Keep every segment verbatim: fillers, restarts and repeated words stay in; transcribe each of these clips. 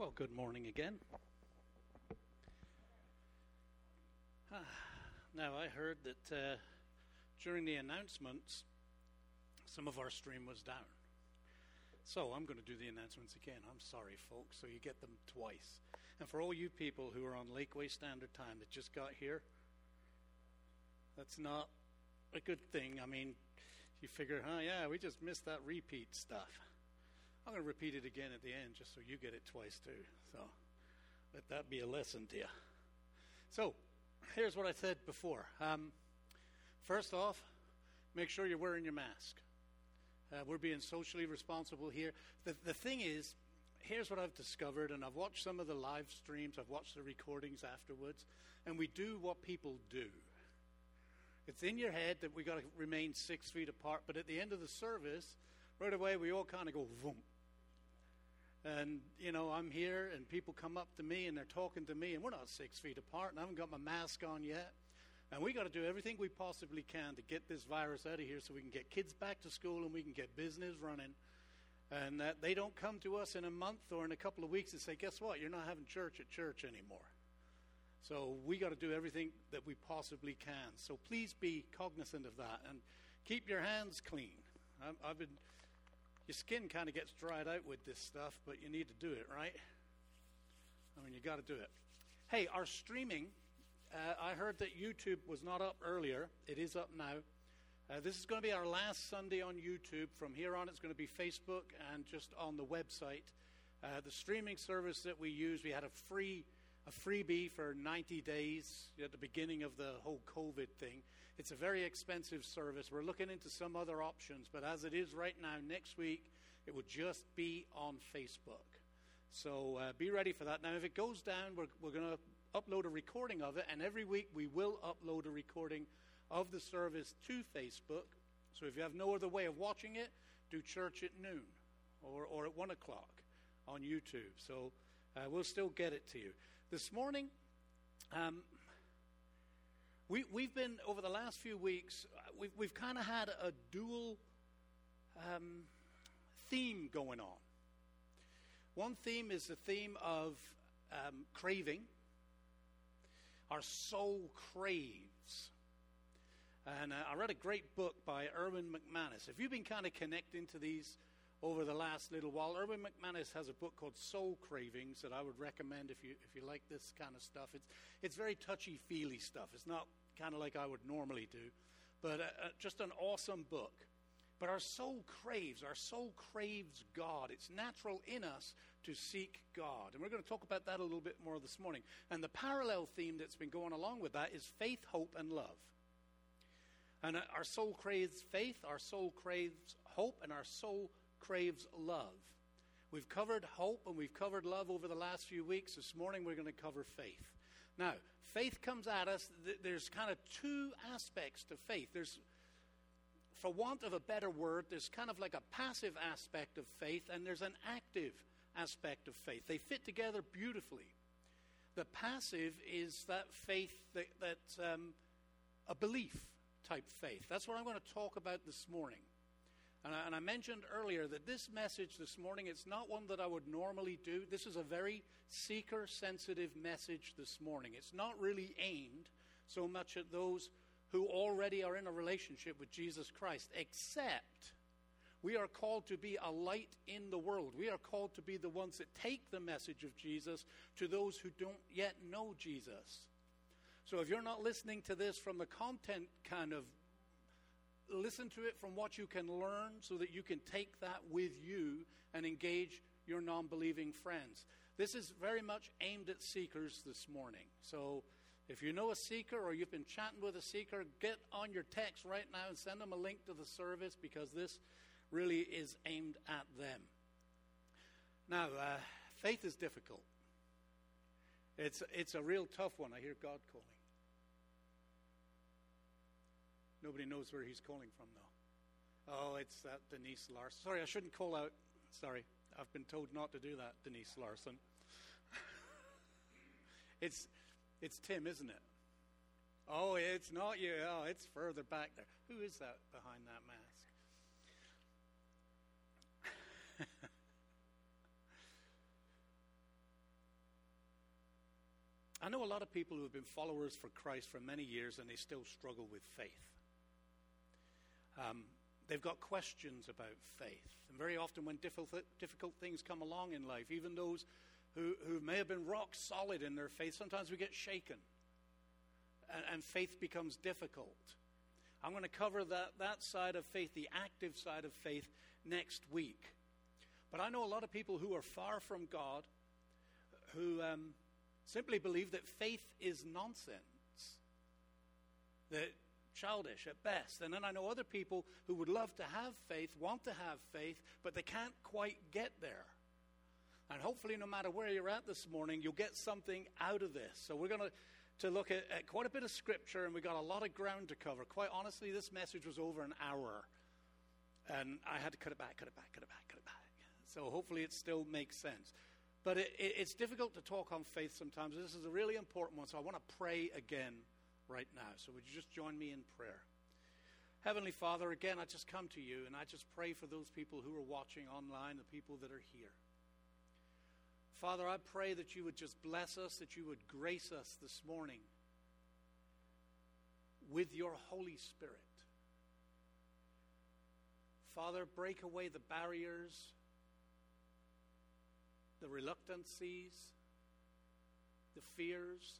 Well, good morning again. Ah, now, I heard that uh, during the announcements, some of our stream was down. So I'm going to do the announcements again. I'm sorry, folks, so you get them twice. And for all you people who are on Lakeway Standard Time that just got here, that's not a good thing. I mean, you figure, oh, yeah, we just missed that repeat stuff. I'm going to repeat it again at the end just so you get it twice too. So let that be a lesson to you. So here's what I said before. Um, first off, make sure you're wearing your mask. Uh, we're being socially responsible here. The, the thing is, here's what I've discovered, and I've watched some of the live streams, I've watched the recordings afterwards, and we do what people do. It's in your head that we got to remain six feet apart, but at the end of the service, right away we all kind of go, boom. And, you know, I'm here, and people come up to me, and they're talking to me, and we're not six feet apart, and I haven't got my mask on yet. And we got to do everything we possibly can to get this virus out of here so we can get kids back to school and we can get business running. And that they don't come to us in a month or in a couple of weeks and say, guess what, you're not having church at church anymore. So we got to do everything that we possibly can. So please be cognizant of that and keep your hands clean. I've, I've been... Your skin kind of gets dried out with this stuff, but you need to do it, right? I mean, you got to do it. Hey, our streaming, uh, I heard that YouTube was not up earlier. It is up now. Uh, this is going to be our last Sunday on YouTube. From here on, it's going to be Facebook and just on the website. Uh, the streaming service that we use, we had a free a freebie for ninety days at the beginning of the whole COVID thing. It's a very expensive service. We're looking into some other options, but as it is right now, next week, it will just be on Facebook. So uh, be ready for that. Now, if it goes down, we're, we're going to upload a recording of it, and every week we will upload a recording of the service to Facebook. So if you have no other way of watching it, do church at noon or, or at one o'clock on YouTube. So uh, we'll still get it to you. This morning, um, we, we've been, over the last few weeks, we've, we've kind of had a dual um, theme going on. One theme is the theme of um, craving. Our soul craves. And uh, I read a great book by Erwin McManus. If you've been kind of connecting to these over the last little while, Erwin McManus has a book called Soul Cravings that I would recommend if you if you like this kind of stuff. It's it's very touchy-feely stuff. It's not kind of like I would normally do, but uh, uh, just an awesome book. But our soul craves, our soul craves God. It's natural in us to seek God. And we're going to talk about that a little bit more this morning. And the parallel theme that's been going along with that is faith, hope, and love. And uh, our soul craves faith, our soul craves hope, and our soul craves love. We've covered hope and we've covered love over the last few weeks. This morning we're going to cover faith. Now, faith comes at us. There's kind of two aspects to faith. There's, for want of a better word, there's kind of like a passive aspect of faith, and there's an active aspect of faith. They fit together beautifully. The passive is that faith, that, that um, a belief type faith. That's what I'm going to talk about this morning. And I, and I mentioned earlier that this message this morning, it's not one that I would normally do. This is a very seeker-sensitive message this morning. It's not really aimed so much at those who already are in a relationship with Jesus Christ, except we are called to be a light in the world. We are called to be the ones that take the message of Jesus to those who don't yet know Jesus. So if you're not listening to this from the content kind of, listen to it from what you can learn so that you can take that with you and engage your non-believing friends. This is very much aimed at seekers this morning. So if you know a seeker or you've been chatting with a seeker, get on your text right now and send them a link to the service, because this really is aimed at them. Now, uh, faith is difficult. It's, it's a real tough one. I hear God calling. Nobody knows where he's calling from, though. Oh, it's that Denise Larson. Sorry, I shouldn't call out. Sorry, I've been told not to do that, Denise Larson. it's it's Tim, isn't it? Oh, it's not you. Oh, it's further back there. Who is that behind that mask? I know a lot of people who have been followers for Christ for many years and they still struggle with faith. Um, they've got questions about faith. And very often when difficult, difficult things come along in life, even those who, who may have been rock solid in their faith, sometimes we get shaken. And, and faith becomes difficult. I'm going to cover that, that side of faith, the active side of faith, next week. But I know a lot of people who are far from God, who um, simply believe that faith is nonsense, that childish at best. And then I know other people who would love to have faith, want to have faith, but they can't quite get there. And hopefully no matter where you're at this morning, you'll get something out of this. So we're going to to look at, at quite a bit of scripture, and we got a lot of ground to cover. Quite honestly, this message was over an hour, and I had to cut it back, cut it back, cut it back, cut it back. So hopefully it still makes sense. But it, it, it's difficult to talk on faith sometimes. This is a really important one, so I want to pray again right now. So would you just join me in prayer? Heavenly Father, again, I just come to you, and I just pray for those people who are watching online, the people that are here. Father, I pray that you would just bless us, that you would grace us this morning with your Holy Spirit. Father, break away the barriers, the reluctancies, the fears,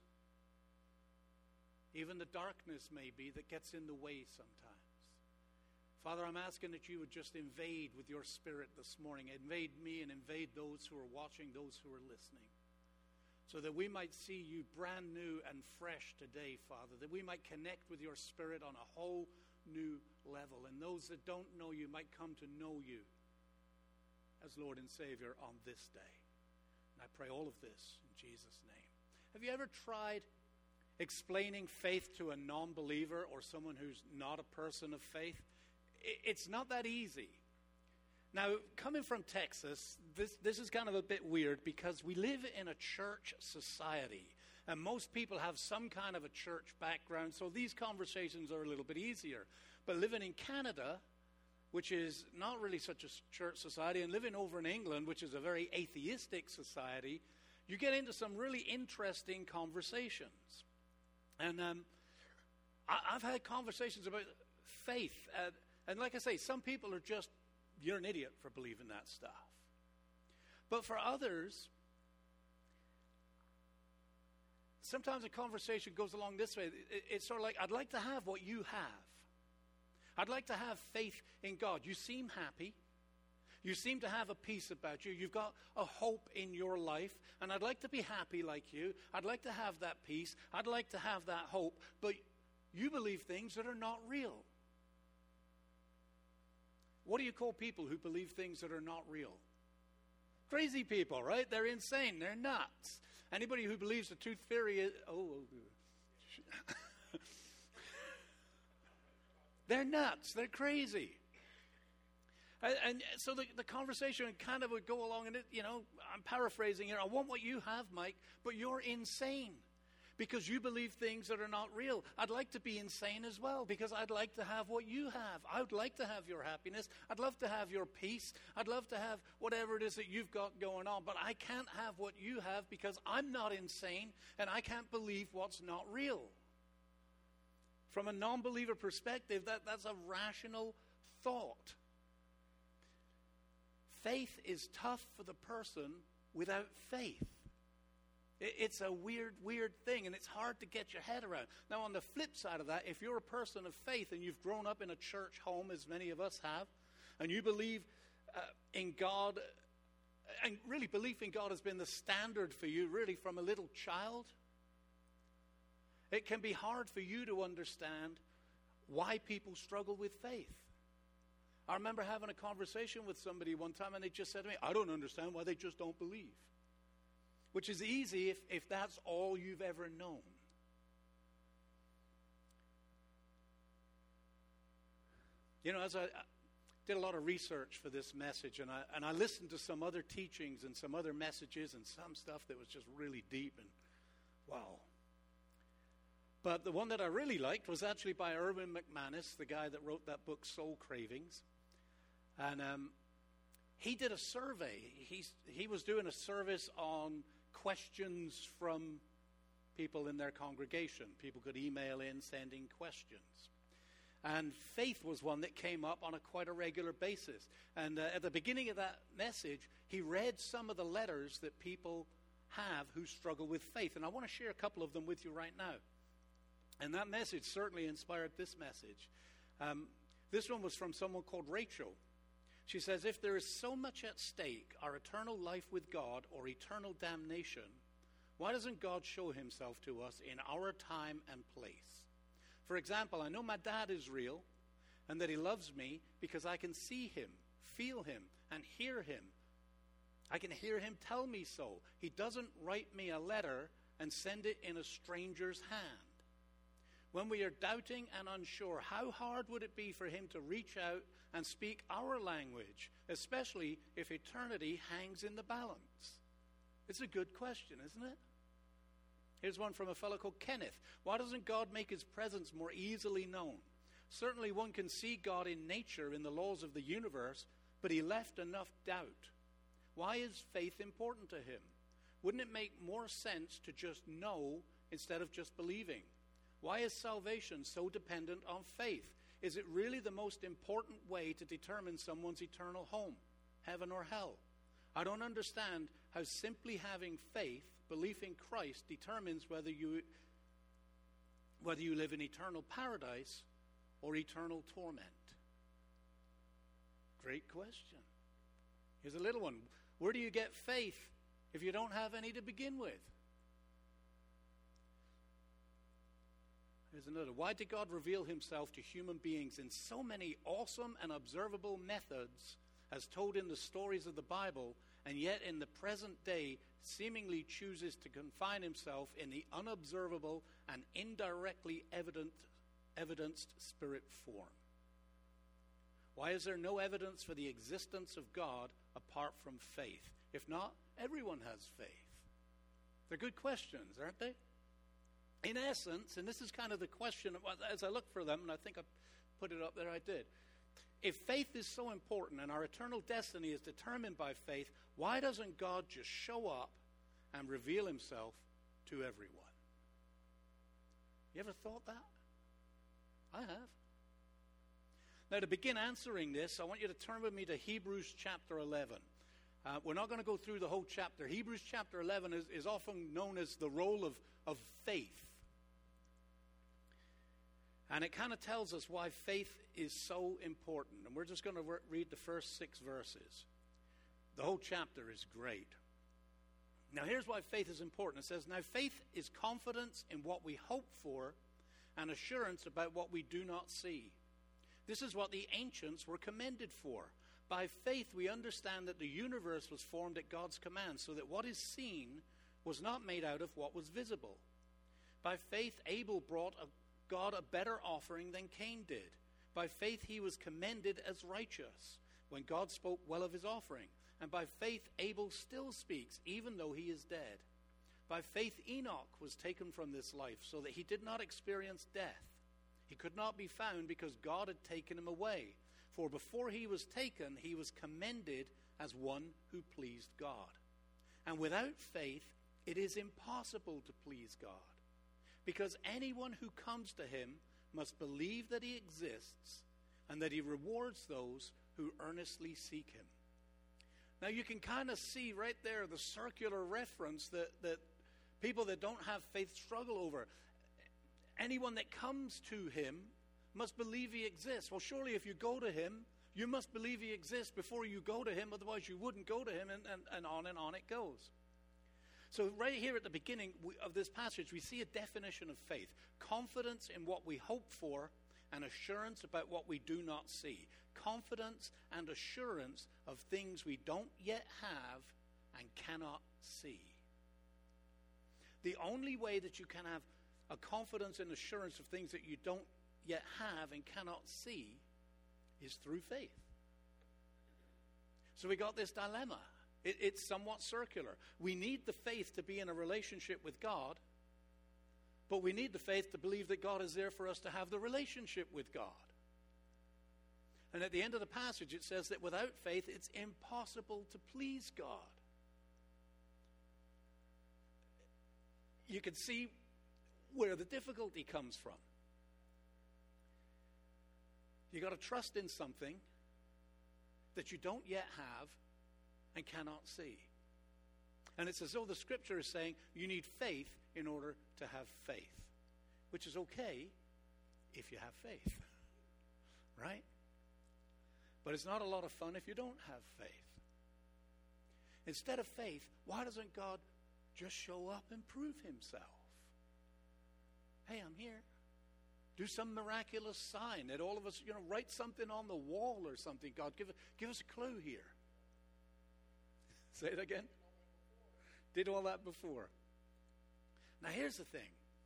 even the darkness maybe that gets in the way sometimes. Father, I'm asking that you would just invade with your Spirit this morning. Invade me and invade those who are watching, those who are listening. So that we might see you brand new and fresh today, Father. That we might connect with your Spirit on a whole new level. And those that don't know you might come to know you as Lord and Savior on this day. And I pray all of this in Jesus' name. Have you ever tried explaining faith to a non-believer or someone who's not a person of faith? It's not that easy. Now, coming from Texas, this, this is kind of a bit weird because we live in a church society. And most people have some kind of a church background, so these conversations are a little bit easier. But living in Canada, which is not really such a church society, and living over in England, which is a very atheistic society, you get into some really interesting conversations. And um, I, I've had conversations about faith. Uh, And like I say, some people are just, you're an idiot for believing that stuff. But for others, sometimes a conversation goes along this way. It's sort of like, I'd like to have what you have. I'd like to have faith in God. You seem happy. You seem to have a peace about you. You've got a hope in your life. And I'd like to be happy like you. I'd like to have that peace. I'd like to have that hope. But you believe things that are not real. What do you call people who believe things that are not real? Crazy people, right? They're insane. They're nuts. Anybody who believes the tooth fairy is... Oh. They're nuts. They're crazy. And, and so the, the conversation kind of would go along, and it, you know, I'm paraphrasing here. I want what you have, Mike, but you're insane. Because you believe things that are not real. I'd like to be insane as well because I'd like to have what you have. I would like to have your happiness. I'd love to have your peace. I'd love to have whatever it is that you've got going on. But I can't have what you have because I'm not insane and I can't believe what's not real. From a non-believer perspective, that, that's a rational thought. Faith is tough for the person without faith. It's a weird, weird thing, and it's hard to get your head around. Now, on the flip side of that, if you're a person of faith and you've grown up in a church home, as many of us have, and you believe uh, in God, and really belief in God has been the standard for you, really, from a little child, it can be hard for you to understand why people struggle with faith. I remember having a conversation with somebody one time, and they just said to me, I don't understand why they just don't believe. Which is easy if, if that's all you've ever known. You know, as I, I did a lot of research for this message, and I, and I listened to some other teachings and some other messages and some stuff that was just really deep and wow. But the one that I really liked was actually by Erwin McManus, the guy that wrote that book, Soul Cravings. And um, he did a survey. He's, he was doing a service on questions from people in their congregation. People could email in sending questions. And faith was one that came up on a quite a regular basis. And uh, at the beginning of that message, he read some of the letters that people have who struggle with faith. And I want to share a couple of them with you right now. And that message certainly inspired this message. Um, this one was from someone called Rachel. She says, if there is so much at stake, our eternal life with God or eternal damnation, why doesn't God show himself to us in our time and place? For example, I know my dad is real and that he loves me because I can see him, feel him, and hear him. I can hear him tell me so. He doesn't write me a letter and send it in a stranger's hand. When we are doubting and unsure, how hard would it be for him to reach out and speak our language, especially if eternity hangs in the balance? It's a good question, isn't it? Here's one from a fellow called Kenneth. Why doesn't God make his presence more easily known? Certainly one can see God in nature, in the laws of the universe, but he left enough doubt. Why is faith important to him? Wouldn't it make more sense to just know instead of just believing? Why is salvation so dependent on faith? Is it really the most important way to determine someone's eternal home, heaven or hell? I don't understand how simply having faith, belief in Christ, determines whether you whether you live in eternal paradise or eternal torment. Great question. Here's a little one. Where do you get faith if you don't have any to begin with? Here's another. Why did God reveal himself to human beings in so many awesome and observable methods as told in the stories of the Bible, and yet in the present day seemingly chooses to confine himself in the unobservable and indirectly evident, evidenced spirit form? Why is there no evidence for the existence of God apart from faith? If not, everyone has faith. They're good questions, aren't they? In essence, and this is kind of the question, as I look for them, and I think I put it up there, I did. If faith is so important and our eternal destiny is determined by faith, why doesn't God just show up and reveal himself to everyone? You ever thought that? I have. Now, to begin answering this, I want you to turn with me to Hebrews chapter eleven. Uh, we're not going to go through the whole chapter. Hebrews chapter eleven is, is often known as the role of, of faith. And it kind of tells us why faith is so important. And we're just going to re- read the first six verses. The whole chapter is great. Now, here's why faith is important. It says, now faith is confidence in what we hope for and assurance about what we do not see. This is what the ancients were commended for. By faith, we understand that the universe was formed at God's command, so that what is seen was not made out of what was visible. By faith, Abel brought a, God a better offering than Cain did. By faith, he was commended as righteous when God spoke well of his offering. And by faith, Abel still speaks, even though he is dead. By faith, Enoch was taken from this life, so that he did not experience death. He could not be found because God had taken him away. For before he was taken, he was commended as one who pleased God. And without faith, it is impossible to please God, because anyone who comes to him must believe that he exists and that he rewards those who earnestly seek him. Now you can kind of see right there the circular reference that, that people that don't have faith struggle over. Anyone that comes to him must believe he exists. Well, surely if you go to him, you must believe he exists before you go to him, otherwise you wouldn't go to him, and, and, and on and on it goes. So right here at the beginning of this passage, we see a definition of faith. Confidence in what we hope for and assurance about what we do not see. Confidence and assurance of things we don't yet have and cannot see. The only way that you can have a confidence and assurance of things that you don't yet have and cannot see is through faith. So we got this dilemma. It, it's somewhat circular. We need the faith to be in a relationship with God, but we need the faith to believe that God is there for us to have the relationship with God. And at the end of the passage, it says that without faith, it's impossible to please God. You can see where the difficulty comes from. You got to trust in something that you don't yet have and cannot see. And it's as though the scripture is saying you need faith in order to have faith, which is okay if you have faith, right? But it's not a lot of fun if you don't have faith. Instead of faith, why doesn't God just show up and prove himself? Hey, I'm here. Do some miraculous sign that all of us, you know, write something on the wall or something. God, give, give us a clue here. Say it again. Did all that before. Now here's the thing.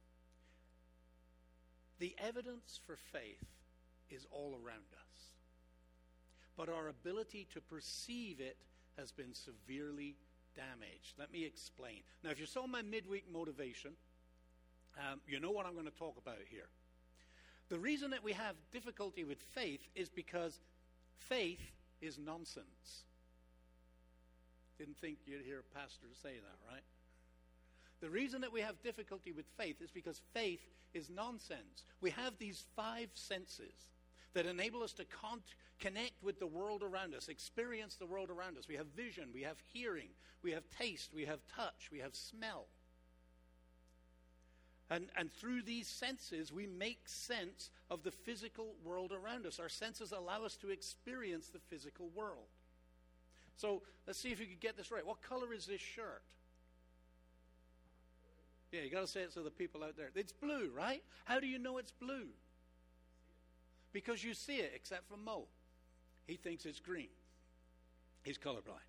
The evidence for faith is all around us. But our ability to perceive it has been severely damaged. Let me explain. Now, if you saw my midweek motivation, um, you know what I'm going to talk about here. The reason that we have difficulty with faith is because faith is nonsense. Didn't think you'd hear a pastor say that, right? The reason that we have difficulty with faith is because faith is nonsense. We have these five senses that enable us to con- connect with the world around us, experience the world around us. We have vision, we have hearing, we have taste, we have touch, we have smell. And, and through these senses, we make sense of the physical world around us. Our senses allow us to experience the physical world. So let's see if you can get this right. What color is this shirt? Yeah, you got to say it so the people out there. It's blue, right? How do you know it's blue? Because you see it, except for Mo. He thinks it's green. He's colorblind.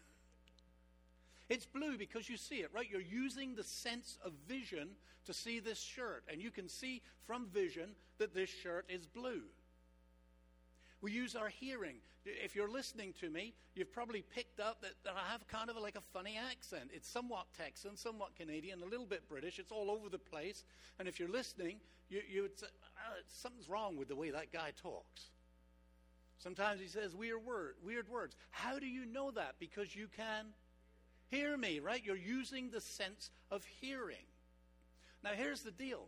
It's blue because you see it, right? You're using the sense of vision to see this shirt. And you can see from vision that this shirt is blue. We use our hearing. If you're listening to me, you've probably picked up that, that I have kind of like a funny accent. It's somewhat Texan, somewhat Canadian, a little bit British. It's all over the place. And if you're listening, you, you would say, oh, something's wrong with the way that guy talks. Sometimes he says weird, word, weird words. How do you know that? Because you can hear me, right? You're using the sense of hearing. Now, here's the deal.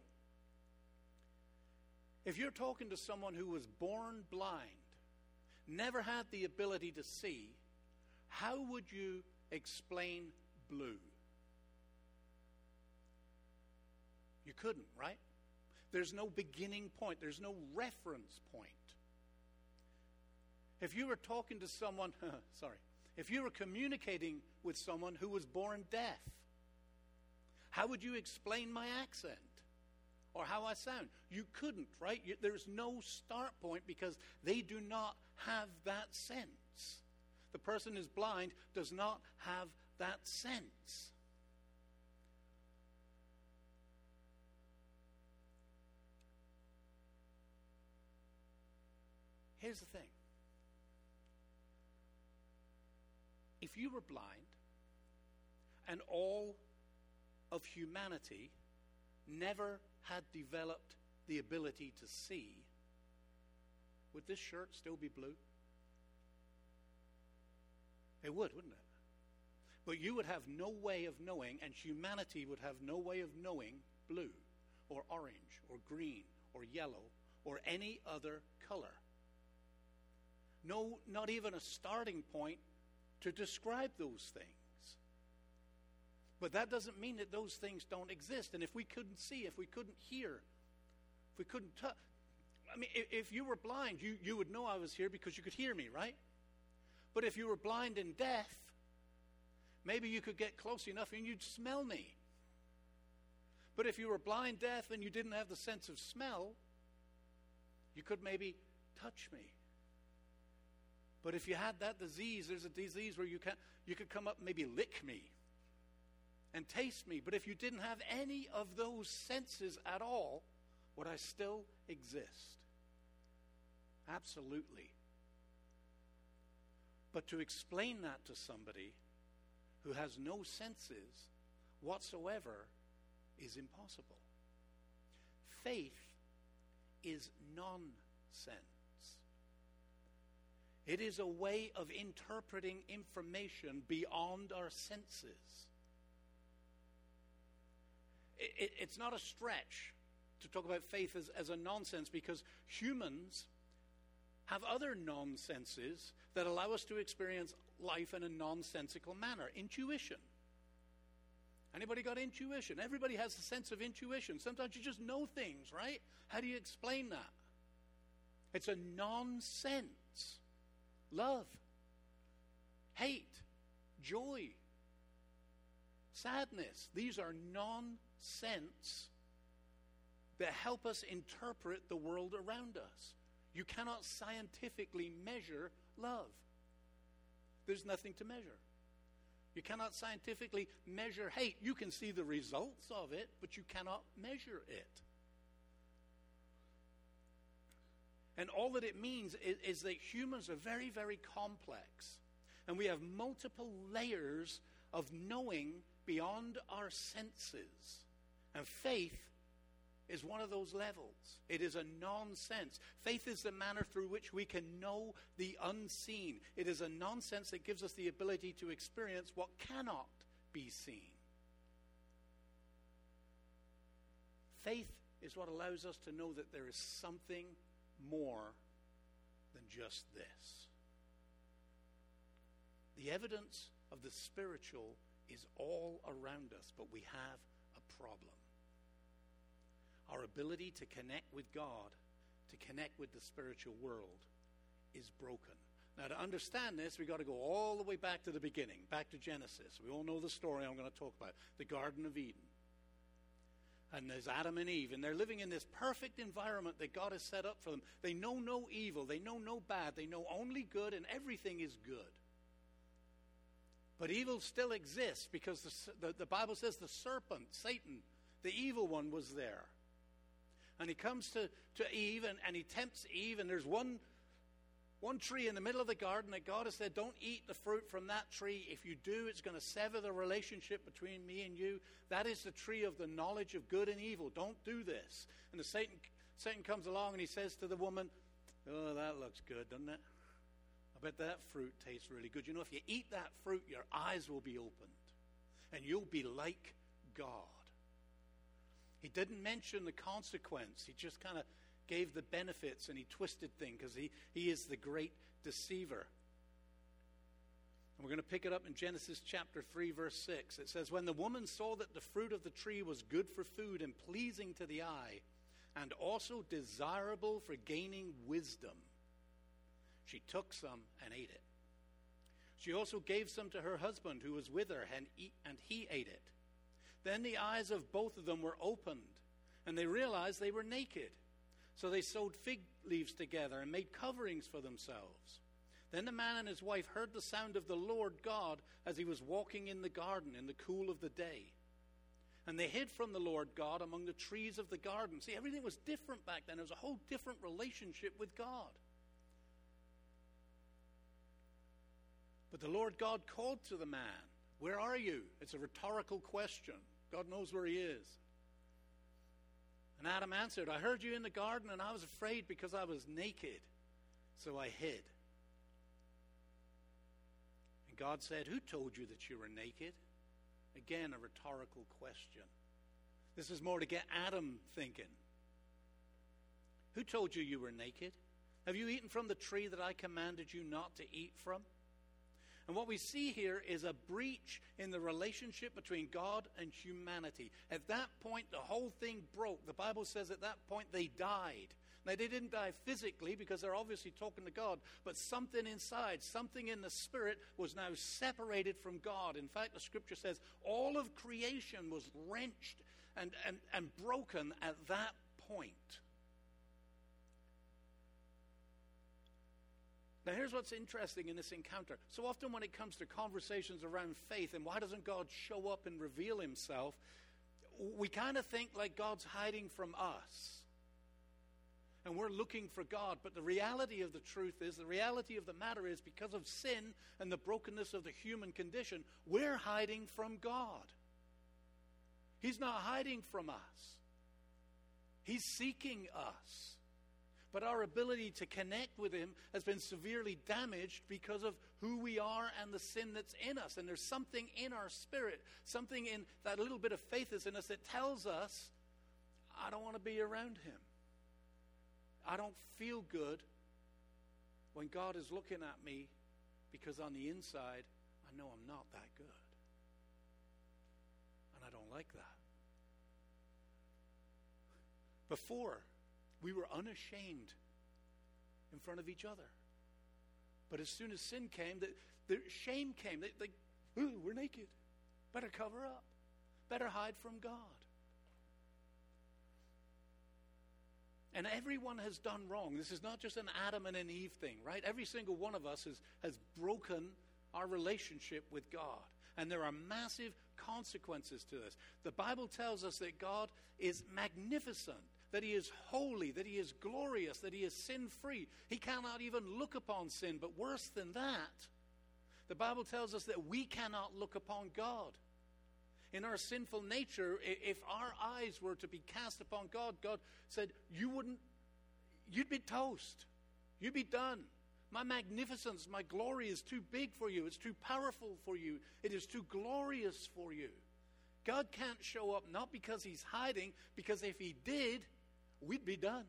If you're talking to someone who was born blind, never had the ability to see, how would you explain blue? You couldn't, right? There's no beginning point. There's no reference point. If you were talking to someone, sorry, if you were communicating with someone who was born deaf, how would you explain my accent? Or how I sound? You couldn't, right? You, there's no start point because they do not have that sense. The person who's blind does not have that sense. Here's the thing. If you were blind and all of humanity never had developed the ability to see, would this shirt still be blue? It would, wouldn't it? But you would have no way of knowing, and humanity would have no way of knowing blue or orange or green or yellow or any other color. No, not even a starting point to describe those things. But that doesn't mean that those things don't exist. And if we couldn't see, if we couldn't hear, if we couldn't touch, I mean, if, if you were blind, you, you would know I was here because you could hear me, right? But if you were blind and deaf, maybe you could get close enough and you'd smell me. But if you were blind, deaf, and you didn't have the sense of smell, you could maybe touch me. But if you had that disease, there's a disease where you can you could come up and maybe lick me and taste me. But if you didn't have any of those senses at all, would I still exist? Absolutely. But to explain that to somebody who has no senses whatsoever is impossible. Faith is nonsense. It is a way of interpreting information beyond our senses. it, it's not a stretch to talk about faith as, as a nonsense, because humans have other nonsenses that allow us to experience life in a nonsensical manner. Intuition. Anybody got intuition? Everybody has a sense of intuition. Sometimes you just know things, right? How do you explain that? It's a nonsense. Love, hate, joy, sadness. These are nonsense that help us interpret the world around us. You cannot scientifically measure love. There's nothing to measure. You cannot scientifically measure hate. You can see the results of it, but you cannot measure it. And all that it means is, is that humans are very, very complex. And we have multiple layers of knowing beyond our senses. And faith is one of those levels. It is a nonsense. Faith is the manner through which we can know the unseen. It is a nonsense that gives us the ability to experience what cannot be seen. Faith is what allows us to know that there is something more than just this. The evidence of the spiritual is all around us, but we have a problem. Our ability to connect with God, to connect with the spiritual world, is broken. Now, to understand this, we've got to go all the way back to the beginning, back to Genesis. We all know the story I'm going to talk about, the Garden of Eden. And there's Adam and Eve, and they're living in this perfect environment that God has set up for them. They know no evil, they know no bad, they know only good, and everything is good. But evil still exists because the, the, the Bible says the serpent, Satan, the evil one, was there. And he comes to, to Eve, and, and he tempts Eve, and there's one, one tree in the middle of the garden that God has said, don't eat the fruit from that tree. If you do, it's going to sever the relationship between me and you. That is the tree of the knowledge of good and evil. Don't do this. And the Satan, Satan comes along, and he says to the woman, oh, that looks good, doesn't it? I bet that fruit tastes really good. You know, if you eat that fruit, your eyes will be opened, and you'll be like God. He didn't mention the consequence. He just kind of gave the benefits, and he twisted things because he, he is the great deceiver. And we're going to pick it up in Genesis chapter three, verse six. It says, when the woman saw that the fruit of the tree was good for food and pleasing to the eye, and also desirable for gaining wisdom, she took some and ate it. She also gave some to her husband who was with her, and, eat, and he ate it. Then the eyes of both of them were opened, and they realized they were naked. So they sewed fig leaves together and made coverings for themselves. Then the man and his wife heard the sound of the Lord God as he was walking in the garden in the cool of the day. And they hid from the Lord God among the trees of the garden. See, everything was different back then. There was a whole different relationship with God. But the Lord God called to the man, where are you? It's a rhetorical question. God knows where he is. And Adam answered, I heard you in the garden, and I was afraid because I was naked, so I hid. And God said, who told you that you were naked? Again, a rhetorical question. This is more to get Adam thinking. Who told you you were naked? Have you eaten from the tree that I commanded you not to eat from? And what we see here is a breach in the relationship between God and humanity. At that point, the whole thing broke. The Bible says at that point they died. Now, they didn't die physically because they're obviously talking to God, but something inside, something in the spirit was now separated from God. In fact, the scripture says all of creation was wrenched and, and, and broken at that point. Now, here's what's interesting in this encounter. So often when it comes to conversations around faith and why doesn't God show up and reveal himself, we kind of think like God's hiding from us. And we're looking for God. But the reality of the truth is, the reality of the matter is, because of sin and the brokenness of the human condition, we're hiding from God. He's not hiding from us. He's seeking us. But our ability to connect with him has been severely damaged because of who we are and the sin that's in us. And there's something in our spirit, something in that little bit of faith that's in us that tells us, I don't want to be around him. I don't feel good when God is looking at me, because on the inside, I know I'm not that good. And I don't like that. Before, we were unashamed in front of each other. But as soon as sin came, the, the shame came. They, they, ooh, we're naked. Better cover up. Better hide from God. And everyone has done wrong. This is not just an Adam and an Eve thing, right? Every single one of us has, has broken our relationship with God. And there are massive consequences to this. The Bible tells us that God is magnificent, that he is holy, that he is glorious, that he is sin-free. He cannot even look upon sin. But worse than that, the Bible tells us that we cannot look upon God. In our sinful nature, if our eyes were to be cast upon God, God said, you wouldn't, you'd be toast. You'd be done. My magnificence, my glory is too big for you. It's too powerful for you. It is too glorious for you. God can't show up, not because he's hiding, because if he did, we'd be done.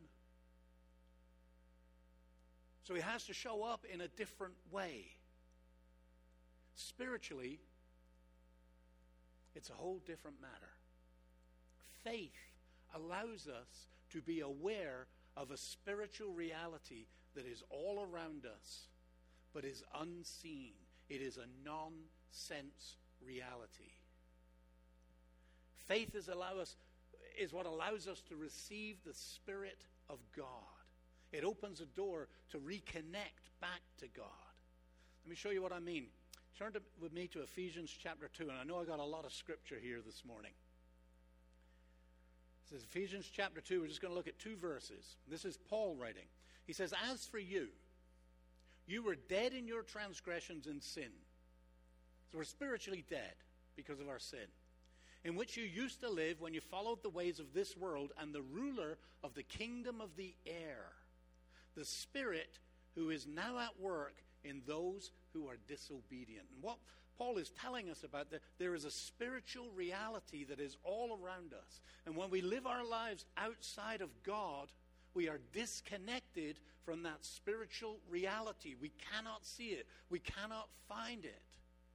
So he has to show up in a different way. Spiritually, it's a whole different matter. Faith allows us to be aware of a spiritual reality that is all around us, but is unseen. It is a non-sense reality. Faith is allow us, is what allows us to receive the Spirit of God. It opens a door to reconnect back to God. Let me show you what I mean. Turn to, with me to Ephesians chapter two, and I know I got a lot of scripture here this morning. This is Ephesians chapter two. We're just going to look at two verses. This is Paul writing. He says, as for you, you were dead in your transgressions and sin. So we're spiritually dead because of our sin, in which you used to live when you followed the ways of this world and the ruler of the kingdom of the air, the spirit who is now at work in those who are disobedient. And what Paul is telling us about, that there is a spiritual reality that is all around us. And when we live our lives outside of God, we are disconnected from that spiritual reality. We cannot see it. We cannot find it.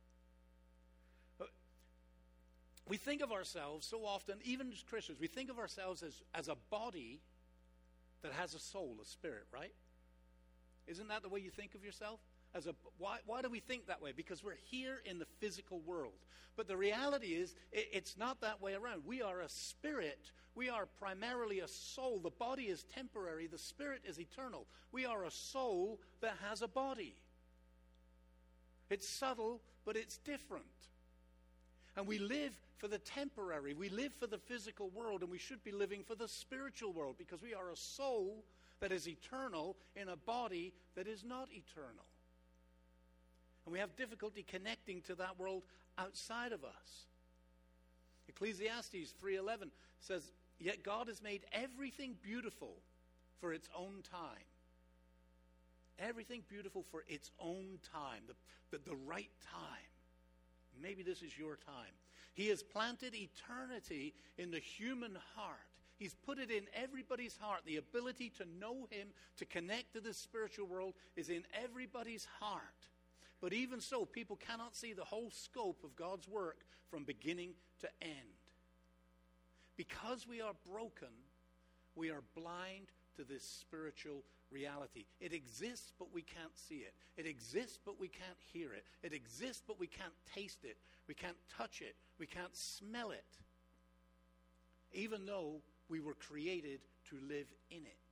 We think of ourselves so often, even as Christians, we think of ourselves as, as a body that has a soul, a spirit, right? Isn't that the way you think of yourself? As a, why, why do we think that way? Because we're here in the physical world. But the reality is, it, it's not that way around. We are a spirit. We are primarily a soul. The body is temporary. The spirit is eternal. We are a soul that has a body. It's subtle, but it's different. And we live for the temporary. We live for the physical world, and we should be living for the spiritual world, because we are a soul that is eternal in a body that is not eternal. And we have difficulty connecting to that world outside of us. Ecclesiastes three eleven says, yet God has made everything beautiful for its own time. Everything beautiful for its own time, the, the, the right time. Maybe this is your time. He has planted eternity in the human heart. He's put it in everybody's heart. The ability to know him, to connect to the spiritual world, is in everybody's heart. But even so, people cannot see the whole scope of God's work from beginning to end. Because we are broken, we are blind to this spiritual reality. It exists, but we can't see it. It exists, but we can't hear it. It exists, but we can't taste it. We can't touch it. We can't smell it. Even though we were created to live in it.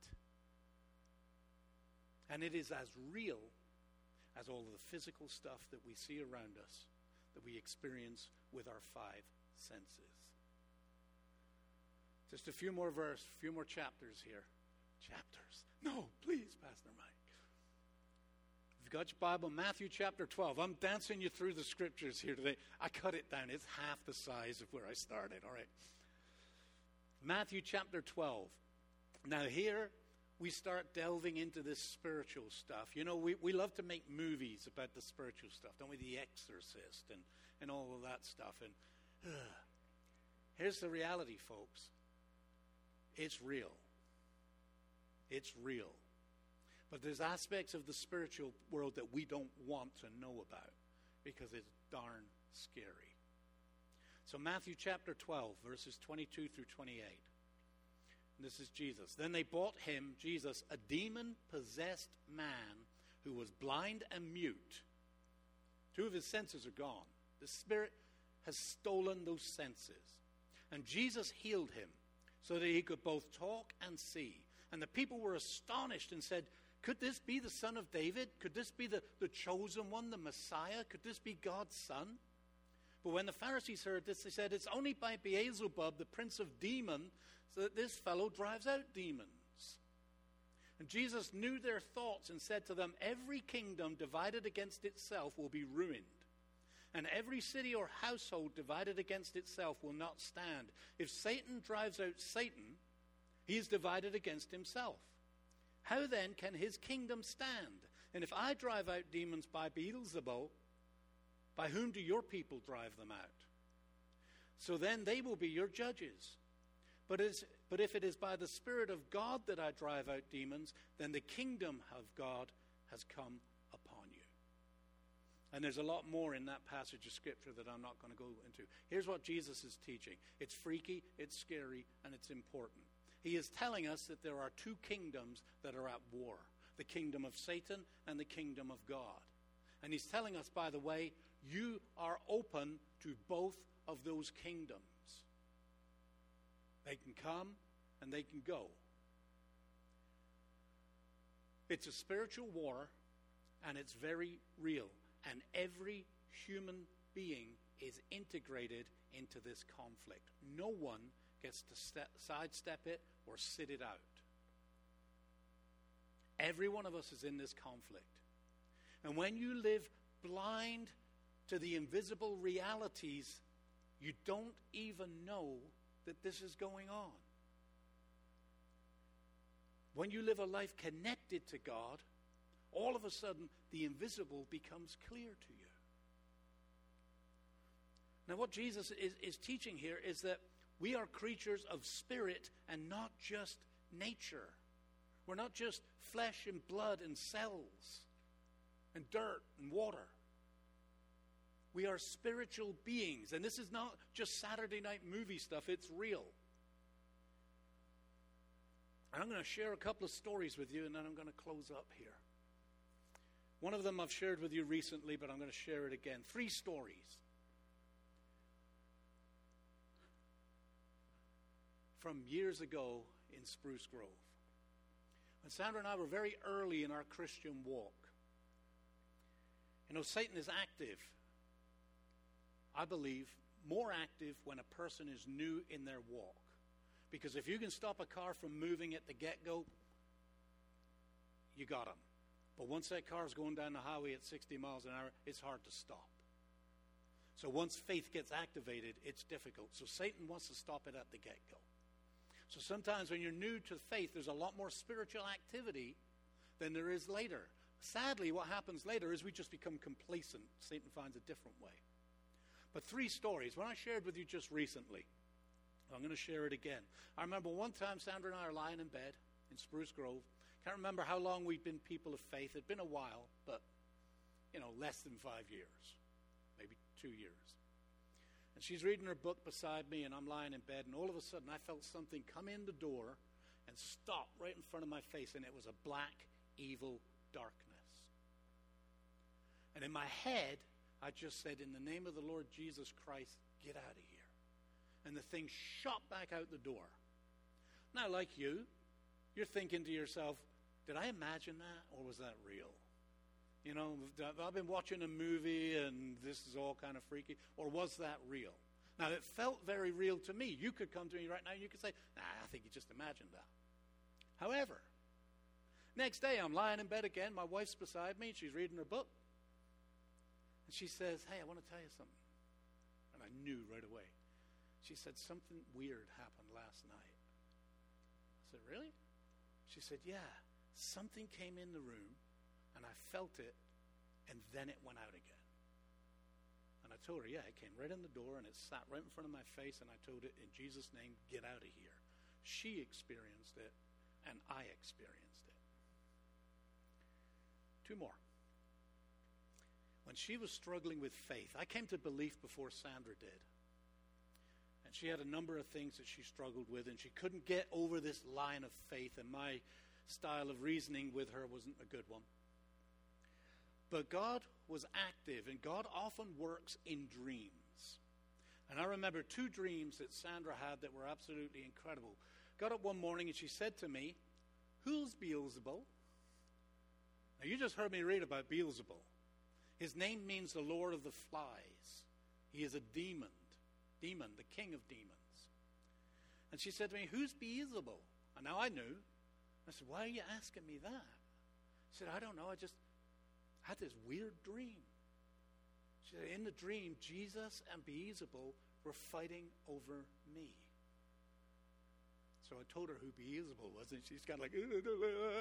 And it is as real as all of the physical stuff that we see around us, that we experience with our five senses. Just a few more verses, a few more chapters here. Chapters. No, please, Pastor Mike. If you've got your Bible, Matthew chapter twelve. I'm dancing you through the scriptures here today. I cut it down. It's half the size of where I started. All right. Matthew chapter twelve. Now here we start delving into this spiritual stuff. You know, we, we love to make movies about the spiritual stuff, don't we? The Exorcist and, and all of that stuff. And uh, here's the reality, folks. It's real. It's real. But there's aspects of the spiritual world that we don't want to know about because it's darn scary. So Matthew chapter twelve, verses twenty-two through twenty-eight. And this is Jesus. Then they brought him, Jesus, a demon-possessed man who was blind and mute. Two of his senses are gone. The Spirit has stolen those senses. And Jesus healed him so that he could both talk and see. And the people were astonished and said, could this be the Son of David? Could this be the, the chosen one, the Messiah? Could this be God's Son? But when the Pharisees heard this, they said, it's only by Beelzebub, the prince of demons, so that this fellow drives out demons. And Jesus knew their thoughts and said to them, every kingdom divided against itself will be ruined. And every city or household divided against itself will not stand. If Satan drives out Satan, he is divided against himself. How then can his kingdom stand? And if I drive out demons by Beelzebub, by whom do your people drive them out? So then they will be your judges. But, it's, but if it is by the Spirit of God that I drive out demons, then the kingdom of God has come upon you. And there's a lot more in that passage of Scripture that I'm not going to go into. Here's what Jesus is teaching. It's freaky, it's scary, and it's important. He is telling us that there are two kingdoms that are at war. The kingdom of Satan and the kingdom of God. And he's telling us, by the way, you are open to both of those kingdoms. They can come and they can go. It's a spiritual war, and it's very real. And every human being is integrated into this conflict. No one gets to step, sidestep it or sit it out. Every one of us is in this conflict. And when you live blind to the invisible realities, you don't even know that this is going on. When you live a life connected to God, all of a sudden the invisible becomes clear to you. Now what Jesus is, is teaching here is that we are creatures of spirit and not just nature. We're not just flesh and blood and cells and dirt and water. We are spiritual beings. And this is not just Saturday night movie stuff. It's real. And I'm going to share a couple of stories with you, and then I'm going to close up here. One of them I've shared with you recently, but I'm going to share it again. Three stories. From years ago in Spruce Grove. When Sandra and I were very early in our Christian walk. You know, Satan is active. I believe, more active when a person is new in their walk. Because if you can stop a car from moving at the get-go, you got him. But once that car is going down the highway at sixty miles an hour, it's hard to stop. So once faith gets activated, it's difficult. So Satan wants to stop it at the get-go. So sometimes when you're new to faith, there's a lot more spiritual activity than there is later. Sadly, what happens later is we just become complacent. Satan finds a different way. But three stories. One I shared with you just recently. I'm going to share it again. I remember one time Sandra and I are lying in bed in Spruce Grove. Can't remember how long we'd been people of faith. It'd been a while, but, you know, less than five years. Maybe two years. And she's reading her book beside me, and I'm lying in bed, and all of a sudden I felt something come in the door and stop right in front of my face, and it was a black, evil darkness. And in my head, I just said, in the name of the Lord Jesus Christ, get out of here. And the thing shot back out the door. Now, like you, you're thinking to yourself, did I imagine that, or was that real? You know, I've been watching a movie and this is all kind of freaky. Or was that real? Now, it felt very real to me. You could come to me right now and you could say, nah, I think you just imagined that. However, next day I'm lying in bed again. My wife's beside me. She's reading her book. And she says, hey, I want to tell you something. And I knew right away. She said, something weird happened last night. I said, really? She said, yeah, something came in the room, and I felt it, and then it went out again. And I told her, yeah, it came right in the door, and it sat right in front of my face, and I told it, in Jesus' name, get out of here. She experienced it, and I experienced it. Two more. When she was struggling with faith, I came to belief before Sandra did. And she had a number of things that she struggled with, and she couldn't get over this line of faith, and my style of reasoning with her wasn't a good one. But God was active, and God often works in dreams. And I remember two dreams that Sandra had that were absolutely incredible. Got up one morning, and she said to me, who's Beelzebul? Now, you just heard me read about Beelzebul. His name means the Lord of the Flies. He is a demon, demon, the king of demons. And she said to me, who's Beelzebul? And now I knew. I said, why are you asking me that? She said, I don't know, I just I had this weird dream. She said, in the dream, Jesus and Beelzebul were fighting over me. So I told her who Beelzebul was, and she's kind of like, a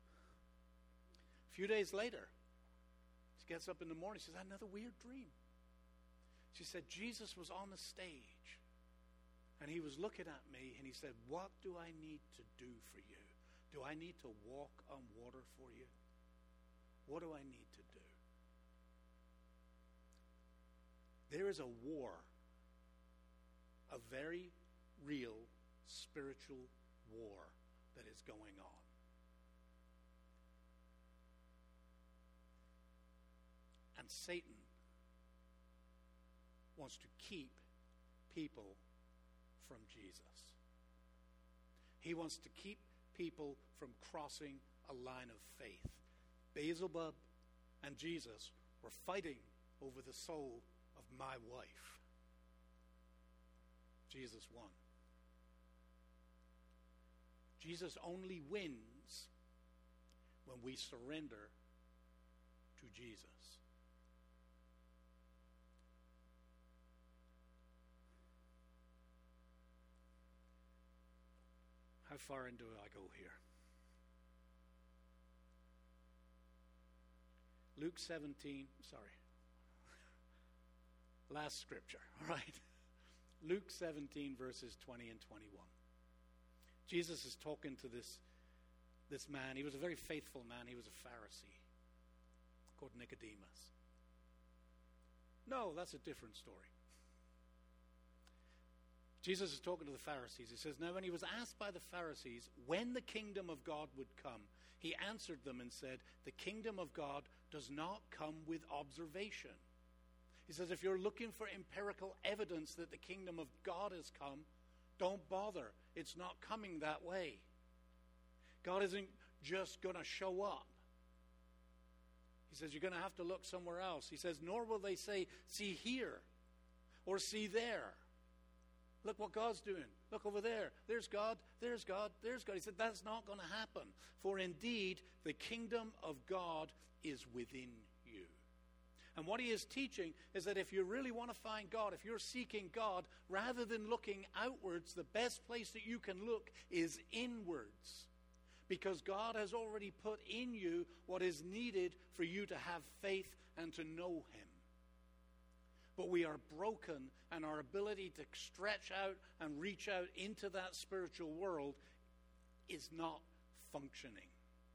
few days later, she gets up in the morning, she says, I had another weird dream. She said, Jesus was on the stage, and he was looking at me, and he said, what do I need to do for you? Do I need to walk on water for you? What do I need to do? There is a war, a very real spiritual war that is going on. And Satan wants to keep people from Jesus. He wants to keep people from crossing a line of faith. Beelzebub and Jesus were fighting over the soul of my wife. Jesus won. Jesus only wins when we surrender to Jesus. How far into I go here? Luke seventeen, sorry. Last scripture, all right. Luke seventeen, verses twenty and twenty-one. Jesus is talking to this, this man. He was a very faithful man. He was a Pharisee called Nicodemus. No, that's a different story. Jesus is talking to the Pharisees. He says, now when he was asked by the Pharisees when the kingdom of God would come, he answered them and said, the kingdom of God does not come with observation. He says, if you're looking for empirical evidence that the kingdom of God has come, don't bother. It's not coming that way. God isn't just going to show up. He says, you're going to have to look somewhere else. He says, nor will they say, see here or see there. Look what God's doing. Look over there. There's God. There's God. There's God. He said, that's not going to happen. For indeed, the kingdom of God is within you. And what he is teaching is that if you really want to find God, if you're seeking God, rather than looking outwards, the best place that you can look is inwards. Because God has already put in you what is needed for you to have faith and to know him. But we are broken, and our ability to stretch out and reach out into that spiritual world is not functioning.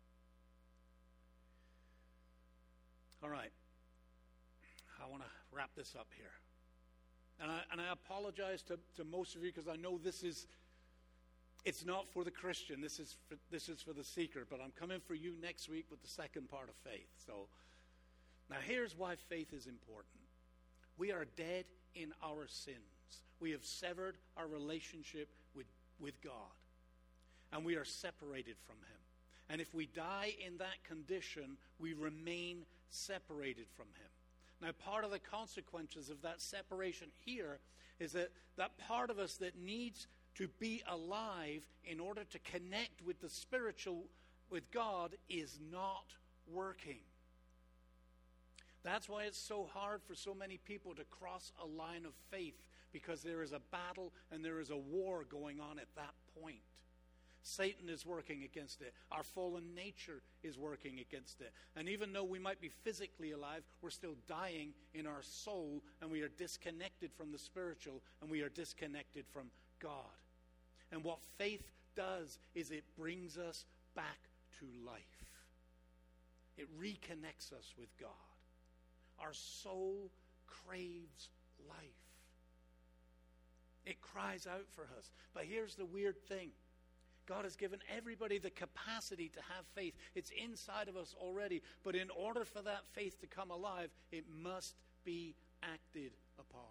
All right. I want to wrap this up here. And I, and I apologize to, to most of you because I know this is, it's not for the Christian. This is for, this is for the seeker. But I'm coming for you next week with the second part of faith. So now here's why faith is important. We are dead in our sins. We have severed our relationship with, with God. And we are separated from him. And if we die in that condition, we remain separated from him. Now, part of the consequences of that separation here is that that part of us that needs to be alive in order to connect with the spiritual, with God, is not working. That's why it's so hard for so many people to cross a line of faith, because there is a battle and there is a war going on at that point. Satan is working against it. Our fallen nature is working against it. And even though we might be physically alive, we're still dying in our soul, and we are disconnected from the spiritual, and we are disconnected from God. And what faith does is it brings us back to life. It reconnects us with God. Our soul craves life. It cries out for us. But here's the weird thing. God has given everybody the capacity to have faith. It's inside of us already. But in order for that faith to come alive, it must be acted upon.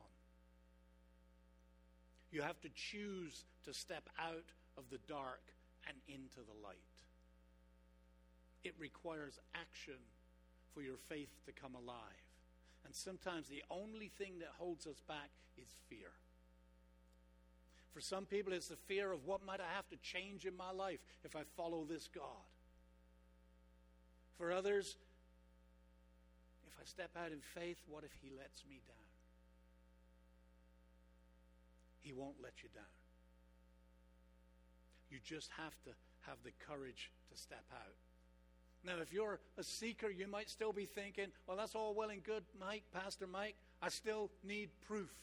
You have to choose to step out of the dark and into the light. It requires action for your faith to come alive. And sometimes the only thing that holds us back is fear. For some people, it's the fear of what might I have to change in my life if I follow this God. For others, if I step out in faith, what if he lets me down? He won't let you down. You just have to have the courage to step out. Now, if you're a seeker, you might still be thinking, well, that's all well and good, Mike, Pastor Mike. I still need proof.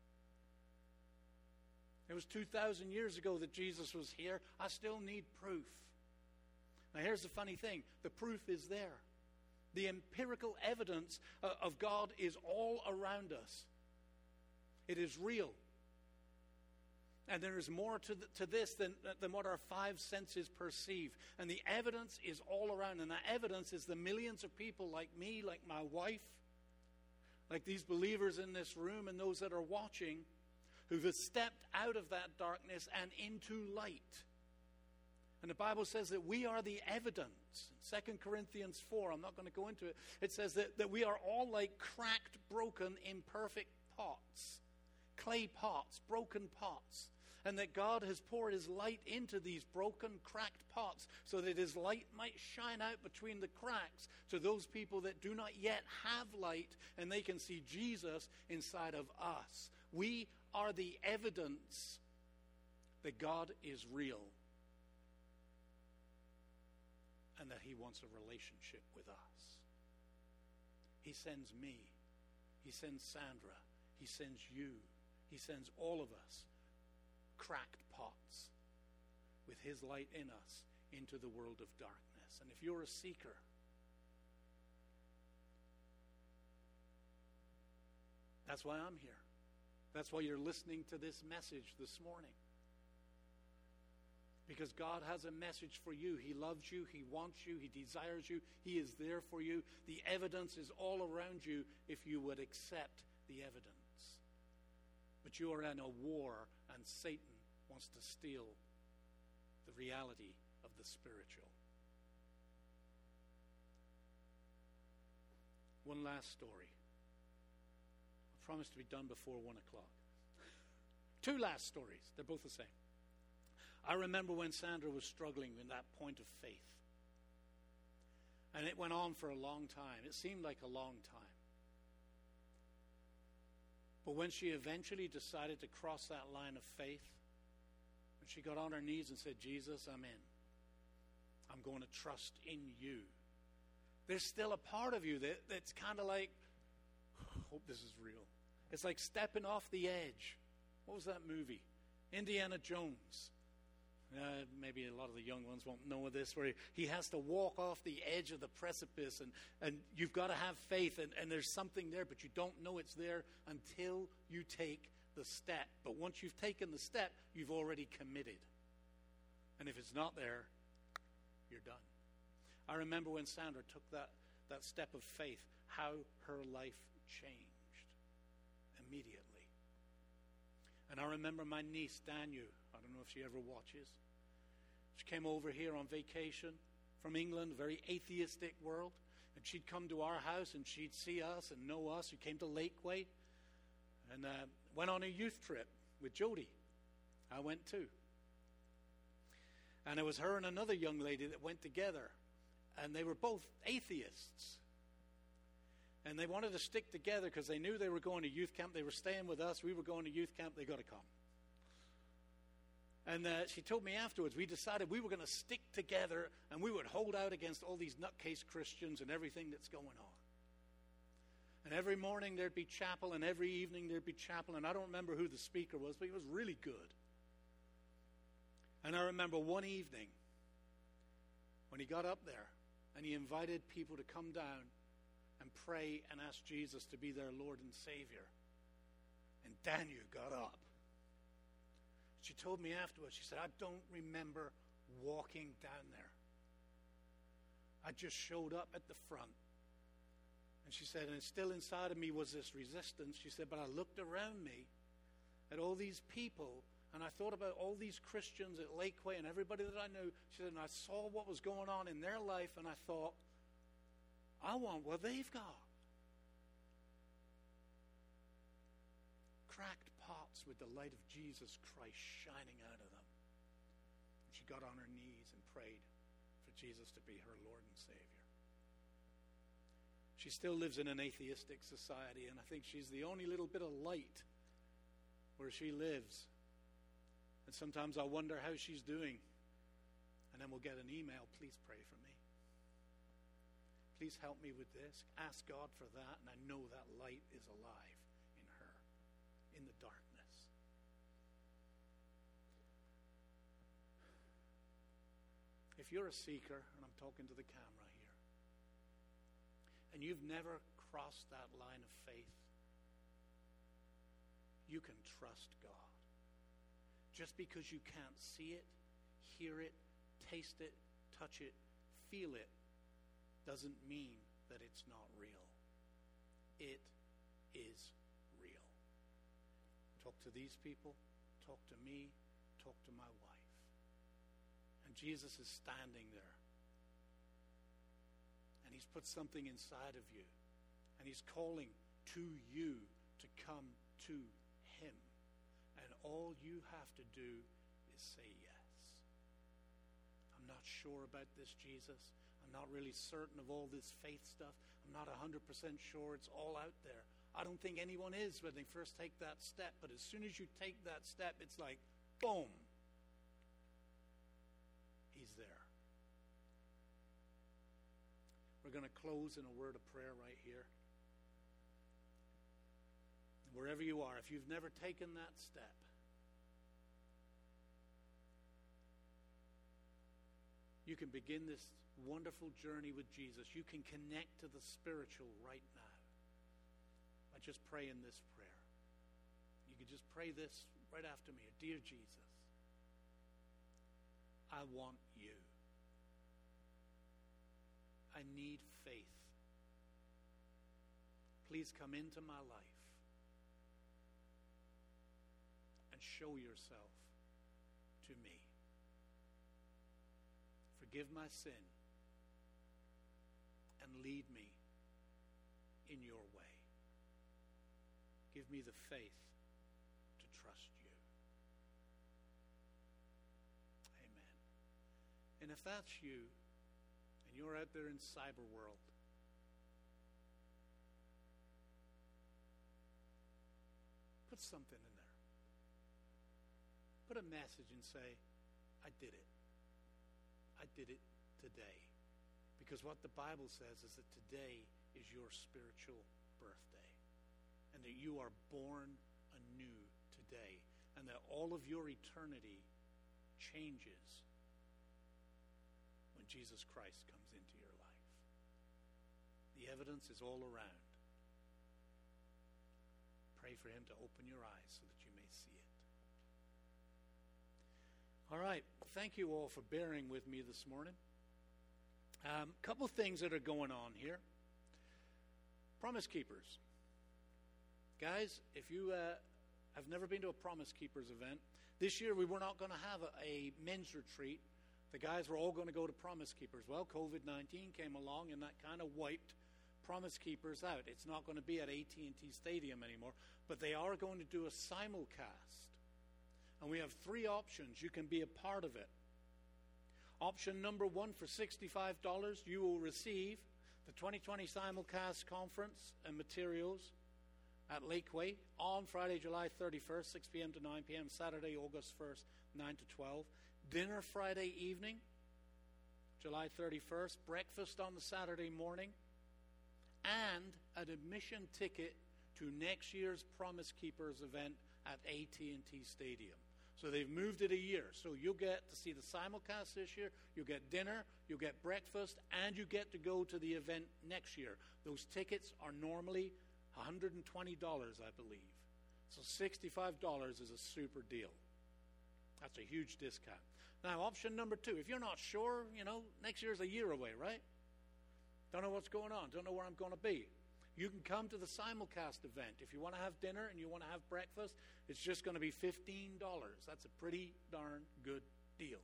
It was two thousand years ago that Jesus was here. I still need proof. Now, here's the funny thing. The proof is there. The empirical evidence of God is all around us. It is real. And there is more to, the, to this than, than what our five senses perceive. And the evidence is all around. And the evidence is the millions of people like me, like my wife, like these believers in this room and those that are watching, who have stepped out of that darkness and into light. And the Bible says that we are the evidence. Second Corinthians four, I'm not going to go into it. It says that, that we are all like cracked, broken, imperfect pots. Clay pots, broken pots. And that God has poured his light into these broken, cracked pots so that his light might shine out between the cracks to those people that do not yet have light, and they can see Jesus inside of us. We are the evidence that God is real and that he wants a relationship with us. He sends me. He sends Sandra. He sends you. He sends all of us cracked pots with his light in us into the world of darkness. And if you're a seeker, that's why I'm here. That's why you're listening to this message this morning. Because God has a message for you. He loves you. He wants you. He desires you. He is there for you. The evidence is all around you if you would accept the evidence. But you are in a war, and Satan wants to steal the reality of the spiritual. One last story. I promise to be done before one o'clock. Two last stories. They're both the same. I remember when Sandra was struggling in that point of faith. And it went on for a long time. It seemed like a long time. But when she eventually decided to cross that line of faith, when she got on her knees and said, Jesus, I'm in. I'm going to trust in you. There's still a part of you that, that's kind of like, I hope this is real. It's like stepping off the edge. What was that movie? Indiana Jones. Uh, maybe a lot of the young ones won't know of this, where he, he has to walk off the edge of the precipice, and, and you've got to have faith, and, and there's something there, but you don't know it's there until you take the step. But once you've taken the step, you've already committed. And if it's not there, you're done. I remember when Sandra took that, that step of faith, how her life changed immediately. And I remember my niece, Danu, I don't know if she ever watches. She came over here on vacation from England, a very atheistic world. And she'd come to our house and she'd see us and know us. She came to Lakeway and uh, went on a youth trip with Jody. I went too. And it was her and another young lady that went together. And they were both atheists. And they wanted to stick together because they knew they were going to youth camp. They were staying with us. We were going to youth camp. They got to come. And uh, she told me afterwards, we decided we were going to stick together and we would hold out against all these nutcase Christians and everything that's going on. And every morning there'd be chapel, and every evening there'd be chapel. And I don't remember who the speaker was, but he was really good. And I remember one evening when he got up there and he invited people to come down and pray and ask Jesus to be their Lord and Savior. And Daniel got up. She told me afterwards, she said, I don't remember walking down there. I just showed up at the front. And she said, and still inside of me was this resistance. She said, but I looked around me at all these people, and I thought about all these Christians at Lakeway and everybody that I knew. She said, and I saw what was going on in their life, and I thought, I want what they've got. Cracked pots with the light of Jesus Christ shining out of them. And she got on her knees and prayed for Jesus to be her Lord and Savior. She still lives in an atheistic society, and I think she's the only little bit of light where she lives. And sometimes I wonder how she's doing. And then we'll get an email, please pray for me. Please help me with this. Ask God for that, and I know that light is alive in her, in the darkness. If you're a seeker, and I'm talking to the camera here, and you've never crossed that line of faith, you can trust God. Just because you can't see it, hear it, taste it, touch it, feel it, doesn't mean that it's not real. It is real. Talk to these people, talk to me, talk to my wife. And Jesus is standing there. And he's put something inside of you. And he's calling to you to come to him. And all you have to do is say yes. I'm not sure about this, Jesus. I'm not really certain of all this faith stuff. I'm not one hundred percent sure it's all out there. I don't think anyone is when they first take that step. But as soon as you take that step, it's like, boom. He's there. We're going to close in a word of prayer right here. Wherever you are, if you've never taken that step, you can begin this wonderful journey with Jesus. You can connect to the spiritual right now by just praying this prayer. You can just pray this right after me. Dear Jesus, I want you. I need faith. Please come into my life and show yourself to me. Forgive my sin and lead me in your way. Give me the faith to trust you. Amen. And if that's you, and you're out there in cyber world, put something in there. Put a message and say, I did it. I did it today. Because what the Bible says is that today is your spiritual birthday. And that you are born anew today. And that all of your eternity changes when Jesus Christ comes into your life. The evidence is all around. Pray for him to open your eyes so that you may see it. All right. Thank you all for bearing with me this morning. A um, couple things that are going on here. Promise Keepers. Guys, if you uh, have never been to a Promise Keepers event, this year we were not going to have a, a men's retreat. The guys were all going to go to Promise Keepers. Well, covid nineteen came along and that kind of wiped Promise Keepers out. It's not going to be at A T and T Stadium anymore, but they are going to do a simulcast. And we have three options. You can be a part of it. Option number one, for sixty-five dollars, you will receive the twenty twenty Simulcast Conference and materials at Lakeway on Friday, July thirty-first, six p.m. to nine p.m., Saturday, August first, nine to twelve. Dinner Friday evening, July thirty-first, breakfast on the Saturday morning, and an admission ticket to next year's Promise Keepers event at A T and T Stadium. So they've moved it a year. So you'll get to see the simulcast this year, you'll get dinner, you'll get breakfast, and you get to go to the event next year. Those tickets are normally one hundred twenty dollars, I believe. So sixty-five dollars is a super deal. That's a huge discount. Now, option number two, if you're not sure, you know, next year's a year away, right? Don't know what's going on, don't know where I'm going to be. You can come to the simulcast event. If you want to have dinner and you want to have breakfast, it's just going to be fifteen dollars. That's a pretty darn good deal.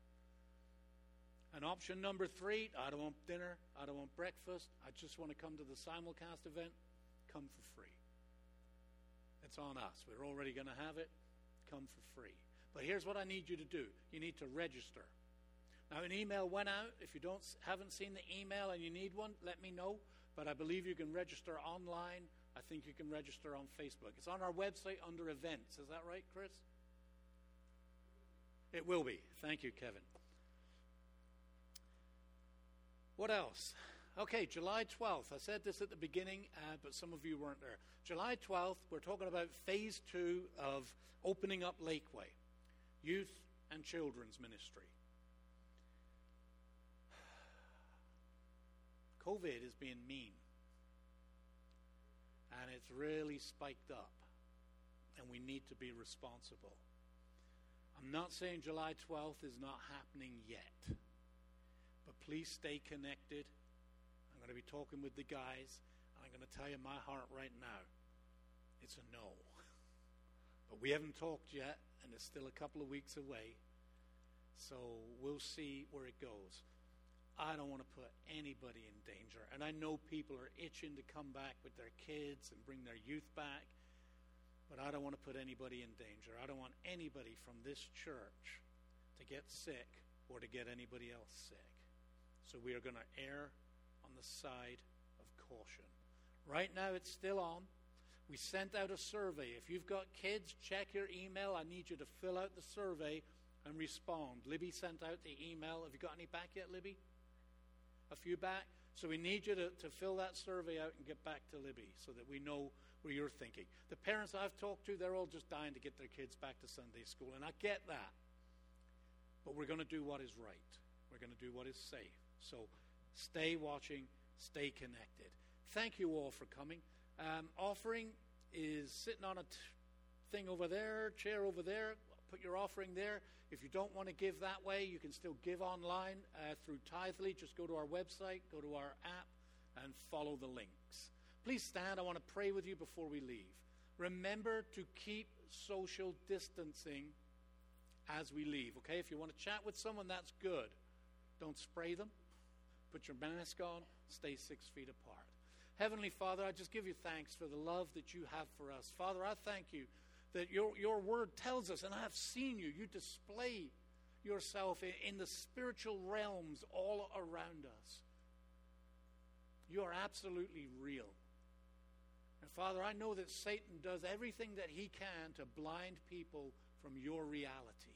And option number three, I don't want dinner, I don't want breakfast, I just want to come to the simulcast event, come for free. It's on us. We're already going to have it. Come for free. But here's what I need you to do. You need to register. Now, an email went out. If you don't haven't seen the email and you need one, let me know. But I believe you can register online. I think you can register on Facebook. It's on our website under events. Is that right, Chris? It will be. Thank you, Kevin. What else? Okay, July twelfth. I said this at the beginning, uh, but some of you weren't there. July twelfth, we're talking about phase two of opening up Lakeway, youth and children's ministry. COVID is being mean, and it's really spiked up, and we need to be responsible. I'm not saying July twelfth is not happening yet, but please stay connected. I'm going to be talking with the guys, and I'm going to tell you my heart right now. It's a no. But we haven't talked yet, and it's still a couple of weeks away, so we'll see where it goes. I don't want to put anybody in danger. And I know people are itching to come back with their kids and bring their youth back. But I don't want to put anybody in danger. I don't want anybody from this church to get sick or to get anybody else sick. So we are going to err on the side of caution. Right now it's still on. We sent out a survey. If you've got kids, check your email. I need you to fill out the survey and respond. Libby sent out the email. Have you got any back yet, Libby? A few back. So we need you to, to fill that survey out and get back to Libby so that we know where you're thinking. The parents I've talked to, they're all just dying to get their kids back to Sunday school, and I get that. But we're going to do what is right. We're going to do what is safe. So stay watching, stay connected. Thank you all for coming. Um, offering is sitting on a t- thing over there, chair over there. Put your offering there. If you don't want to give that way, you can still give online uh, through Tithely. Just go to our website, go to our app, and follow the links. Please stand. I want to pray with you before we leave. Remember to keep social distancing as we leave, okay? If you want to chat with someone, that's good. Don't spray them. Put your mask on. Stay six feet apart. Heavenly Father, I just give you thanks for the love that you have for us. Father, I thank you that your, your word tells us, and I have seen you, you display yourself in, in the spiritual realms all around us. You are absolutely real. And Father, I know that Satan does everything that he can to blind people from your reality.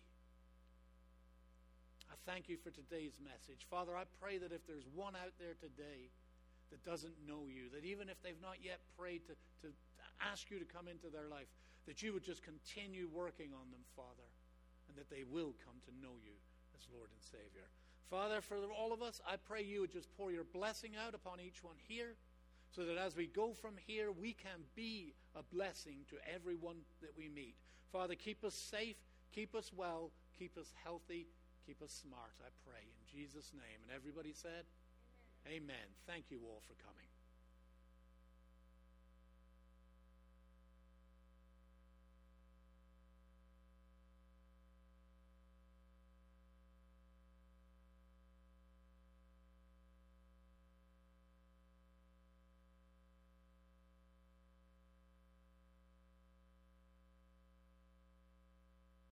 I thank you for today's message. Father, I pray that if there's one out there today that doesn't know you, that even if they've not yet prayed to, to ask you to come into their life, that you would just continue working on them, Father, and that they will come to know you as Lord and Savior. Father, for all of us, I pray you would just pour your blessing out upon each one here, so that as we go from here, we can be a blessing to everyone that we meet. Father, keep us safe, keep us well, keep us healthy, keep us smart, I pray, in Jesus' name. And everybody said, Amen. Amen. Thank you all for coming.